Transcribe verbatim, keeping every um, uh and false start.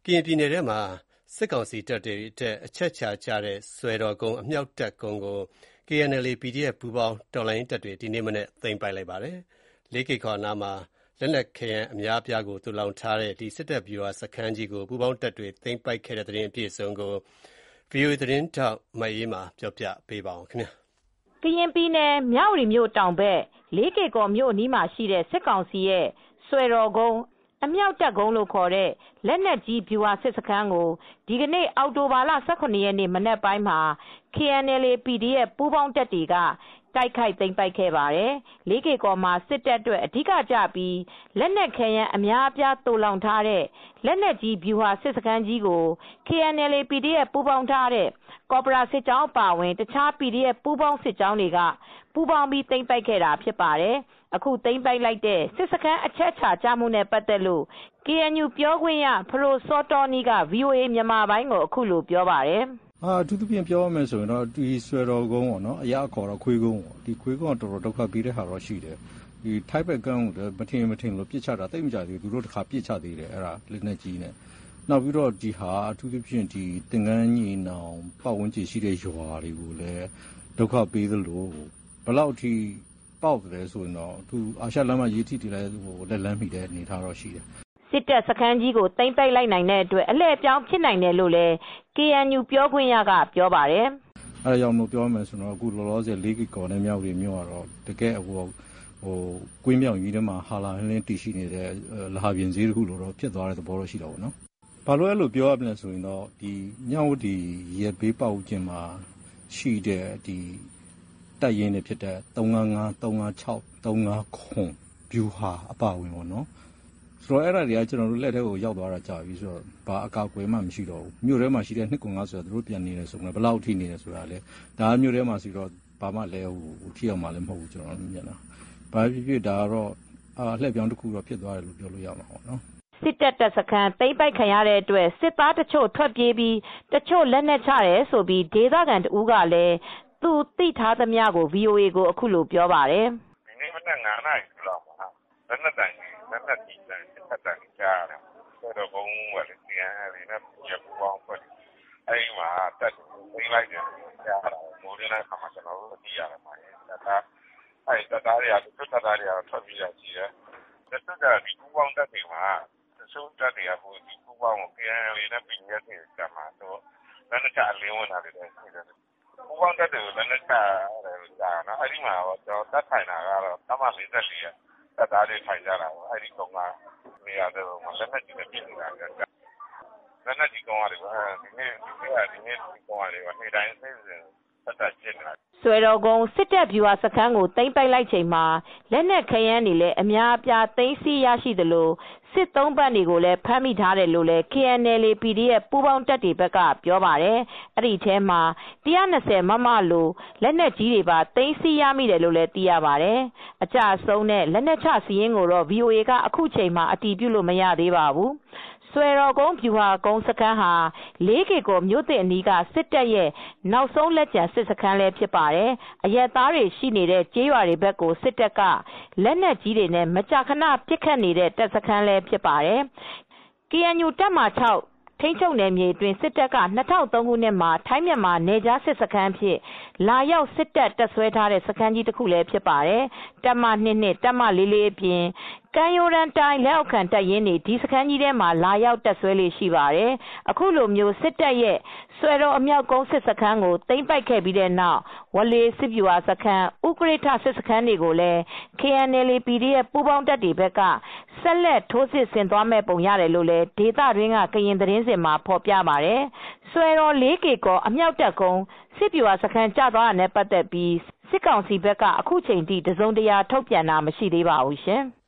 ကရင်ပြည်နယ်ထဲမှာစစ်ကောင်စီတပ်တွေအတွက်အချက်ချာကျတဲ့ဆွယ်တော်ကုန်းအမြောက်တပ်ကုန်းကို ကေအန်အယ်လ်အေ ပီဒီအက်ဖ် ပူးပေါင်းတော်လှန်ရေးတပ်တွေဒီနေ့မနက်သိမ်းပိုက်လိုက်ပါတယ်။ လေးကေ့ကော်နားမှာလက်နက်ခဲယမ်းအများအပြားကိုသိုလှောင်ထားတဲ့ဒီစစ်တပ်ဗျူဟာစခန်းကြီးကိုပူးပေါင်းတပ်တွေသိမ်းပိုက်ခဲ့တဲ့သတင်းအပြည့်အစုံကို ဗွီအိုအေသတင်းထောက်မအေးအေးမာပြောပြပေးပါမယ်။ ကရင်ပြည်နယ်မြဝတီမြို့တောင်ဘက်လေးကေ့ကော်မြို့အနီးမှာရှိတဲ့စစ်ကောင်စီရဲ့ဆွယ်တော်ကုန်းအမြောက်တပ်ကုန်းလို့ခေါ်တဲ့လက်နက်ကြီးဗျူဟာစစ်စခန်းကိုဒီကနေ့အောက်တိုဘာလ ၁၇ ရက်နေ့မနက်ပိုင်းမှာ ကေအန်အယ်လ်အေ ပီဒီအက်ဖ် ပူးပေါင်းတပ်တွေကတိုက်ခိုက်သိမ်းပိုက်ခဲ့ပါတယ်။ လေးကေ့ကော်မှာစစ်တပ်အတွက်အဓိကကျပြီးလက်နက်ခဲယမ်းအများအပြားသိုလှောင်ထားတဲ့လက်နက်ကြီးဗျူဟာစစ်စခန်းကြီးကို ကေအန်အယ်လ်အေ ပီဒီအက်ဖ် ပူးပေါင်းထားတဲ့ကော်ပရာစစ်ကြောင်းအပါအဝင်တခြား ပီဒီအက်ဖ် ပူးပေါင်းစစ်ကြောင်းတွေကပူးပေါင်းပြီးသိမ်းပိုက်ခဲ့တာဖြစ်ပါတယ်။ အခုသိမ်းပိုက်လိုက်တဲ့စစ်စခန်းအချက်ချာကျမှုနဲ့ပတ်သက်လို့ ကေအန်ယူပြောခွင့်ရဖဒိုစောတောနီးက ဗွီအိုအေမြန်မာပိုင်းကိုအခုလိုပြောပါတယ်။ "အထူးသဖြင့်ပြောရမယ်ဆိုရင်တော့ဒီဆွယ်တော်ကုန်းပေါ့နော်အရအခေါ်တော့ခွေးကုန်းပေါ့ဒီခွေးကုန်းကတော်တော်ဒုက္ခပေးတဲ့ဟာတော့ရှိတယ်ဒီထိုက်ဘက်ကန်းကိုမထင်မထင်လို့ပစ်ချတာသိပ်မကြသေးဘူးသူတို့တခါပစ်ချသေးတယ်အဲ့ဒါလက်နက်ကြီးနဲ့နောက်ပြီးတော့ဒီဟာအထူးသဖြင့်ဒီသင်္ကန်းညီနောင်ပတ်ဝန်းကျင်ရှိတဲ့ရွာတွေကိုလည်းဒုက္ခပေးသလိုဘယ်လောက်ထိပေါက်တယ်ဆိုရင်တော့သူအာရှလမ်းမရေးထိတည်းလည်းလက်လန်းမိတဲ့အနေအထားတော့ရှိတယ်စစ်တပ်စခန်းကြီးကိုသိမ်းပိုက်လိုက်နိုင်တဲ့အတွက်အလှည့်ပြောင်းဖြစ်နိုင်တယ်လို့လည်း ကေအန်ယူပြောခွင့်ရကပြောပါတယ်။အဲဒါကြောင့်မို့ပြောမယ်ဆိုတော့အခုလောလောဆယ်လေးကေ့ကော်နဲ့မြောက်ရီမြို့ကတော့တကယ်ဟိုဟိုကွင်းမြောင်ကြီးထဲမှာဟာလာလင်းတည်ရှိနေတဲ့လဟာပြင်ဈေးတစ်ခုလိုတော့ဖြစ်သွားတဲ့သဘောတော့ရှိတာပေါ့နော်။ဘာလို့အဲ့လိုပြောရမလဲဆိုရင်တော့ဒီမြောက်ဝတီရဲဘေးပေါက်ကျင်မှာရှိတဲ့ဒီတပ်ရင်းတွေဖြစ်တဲ့သုံးငါးငါး သုံးငါးခြောက် သုံးငါးခုဗျူဟာအပါဝင်ပေါ့နော်။ဆိုတော့အဲ့ဒါတွေကကျွန်တော်တို့လက်ထဲကိုရောက်သွားတာကြာပြီဆိုတော့ဘာအကာအကွယ်မှမရှိတော့ဘူးမြို့ထဲမှာရှိတဲ့နှစ်ကွန်ကားဆိုတော့သူတို့ပြန်နေတယ်ဆိုတော့ဘယ်လောက်ထိနေတယ်ဆိုတာလေဒါမြို့ထဲမှာဆိုတော့ဘာမှလည်းဟိုထိအောင်မှလည်းမဟုတ်ဘူးကျွန်တော်တို့မြင်တာဘာဖြစ်ဖြစ်ဒါကတော့အလှည့်ပြောင်းတစ်ခုတော့ဖြစ်သွားတယ်လို့ပြောလို့ရမှာပေါ့နော်စစ်တပ်တပ်စခန်းသိမ်းပိုက်ခံရတဲ့အတွက်စစ်သားတချို့ထွက်ပြေးပြီးတချို့လက်နက်ချတယ်ဆိုပြီးဒေသခံတဦးကလည်းသူသိထားသမျှကို ဗွီအိုအေကိုအခုလိုပြောပါတယ်ဒီနေ့မနက်ငါးနာရီလောက်မှာလက်နက်တိုင်လက်နက်ကြီးတန်းတက်တက်ကြားတယ်ဆွဲတော့ဘုံဝယ်စီရန်လေးနဲ့ပြပူပေါင်းဖွဲ့အဲဒီမှာတက်သိမ်းလိုက်တယ်ကြားတာမိုးရင်းတဲ့ခါမှာကျွန်တော်တို့သိရတယ်မှာဒါကအဲဒီတက်သားတွေကသူတက်သားတွေကထွက်ပြေးရရှိတယ်တက်တက်ကဒီပူပေါင်းတက်တွေမှာဆုံးတက်တွေကဟိုဒီပူပေါင်းကို ကေအန်အယ်လ်အေ နဲ့ပြည်ရက်တွေကမှာတော့လက်နက်ချအလင်းဝင်တာတွေလည်းရှိတယ်ပူပေါင်းတက်တွေကိုလက်နက်ချတယ်ကြားနော်အဲဒီမှာတော့တက်ထိုင်တာကတော့တမလေးတက်လေးတက်သားတွေထိုင်ကြတာပေါ့အဲဒီကောင်ကနေရာတော့လက်နက်ကြီးနဲ့ပြည်နေတာကလက်နက်ကြီးကောင်ရတယ်ဒီနေ့ဒီနေ့ဒီနေ့ဒီကောင်ရတယ်နေ့တိုင်းစိတ်စဉ်တက်တက်ကျနေတာဆွဲတော်ကုန်းစစ်တပ်ဗျူဟာစခန်းကိုသိမ်းပိုက်လိုက်ချိန်မှာလက်နက်ခဲယမ်းတွေလည်းအများအပြားသိမ်းဆည်းရရှိသလိုစစ်သုံးပန့်တွေကိုလည်းဖမ်းမိထားတယ်လို့လည်း ကေအန်အယ်လ်အေ ပီဒီအက်ဖ် ပူးပေါင်းတပ်တွေဘက်ကပြောပါတယ်။အဲဒီထဲမှာ၁၂၀မမလိုလက်နက်ကြီးတွေပါသိမ်းဆည်းရမိတယ်လို့လည်းသိရပါတယ်။အကျအဆုံးနဲ့လက်နက်ချစီရင်ကိုတော့ ဗွီအိုအေကအခုချိန်မှာအတည်ပြုလို့မရသေးပါဘူး။ဆွယ်တော်ကုန်းဗျူဟာကုန်းစခန်းဟာလေးကေ့ကော်မြို့သစ်အနီးကစစ်တပ်ရဲ့နောက်ဆုံးလက်ကျန်စစ်စခန်းလည်းဖြစ်ပါတယ်။အရပ်သားတွေရှိနေတဲ့ကျေးရွာတွေဘက်ကိုစစ်တပ်ကလက်နက်ကြီးတွေနဲ့မကြာခဏပစ်ခတ်နေတဲ့တပ်စခန်းလည်းဖြစ်ပါတယ်။ ကေအန်ယူတပ်မဟာ ၆ထိန်းချုပ်နယ်မြေအတွင်းစစ်တပ်က၂၀၀၃ခုနှစ်မှာထိုင်းမြန်မာနယ်ခြားစစ်စခန်းအဖြစ်လာရောက်စစ်တပ်တပ်စွဲထားတဲ့စခန်းကြီးတစ်ခုလည်းဖြစ်ပါတယ်။တပ်မ၂၂ တပ်မ၄၄အပြင်ကမ်းရိုးတန်းတိုင်းလက်အောက်ခံတပ်ရင်းတွေဒီစခန်းကြီးထဲမှာလာရောက်တပ်စွဲလေ့ရှိပါတယ်။အခုလိုမျိုးစစ်တပ်ရဲ့ဆွယ်တော်အမြောက်ကုန်းစစ်စခန်းကိုသိမ်းပိုက်ခဲ့ပြီးတဲ့နောက်ဝေါလေစစ်ဗျူဟာစခန်းဥကရစ်ထစစ်စခန်းတွေကိုလည်း ကေအန်အယ်လ်အေ ပီဒီအက်ဖ် ပူးပေါင်းတပ်တွေဘက်ကဆက်လက်ထိုးစစ်ဆင်သွားမယ့်ပုံရတယ်လို့လည်းဒေသတွင်းကကရင်သတင်းစဉ်မှာဖော်ပြပါတယ်။ဆွယ်တော်လေးကေ့ကော်အမြောက်တပ်ကုန်းစစ်ဗျူဟာစခန်းကျသွားတာနဲ့ပတ်သက်ပြီးစစ်ကောင်စီဘက်ကအခုချိန်ထိတစုံတရာထုတ်ပြန်တာမရှိသေးပါဘူးရှင်။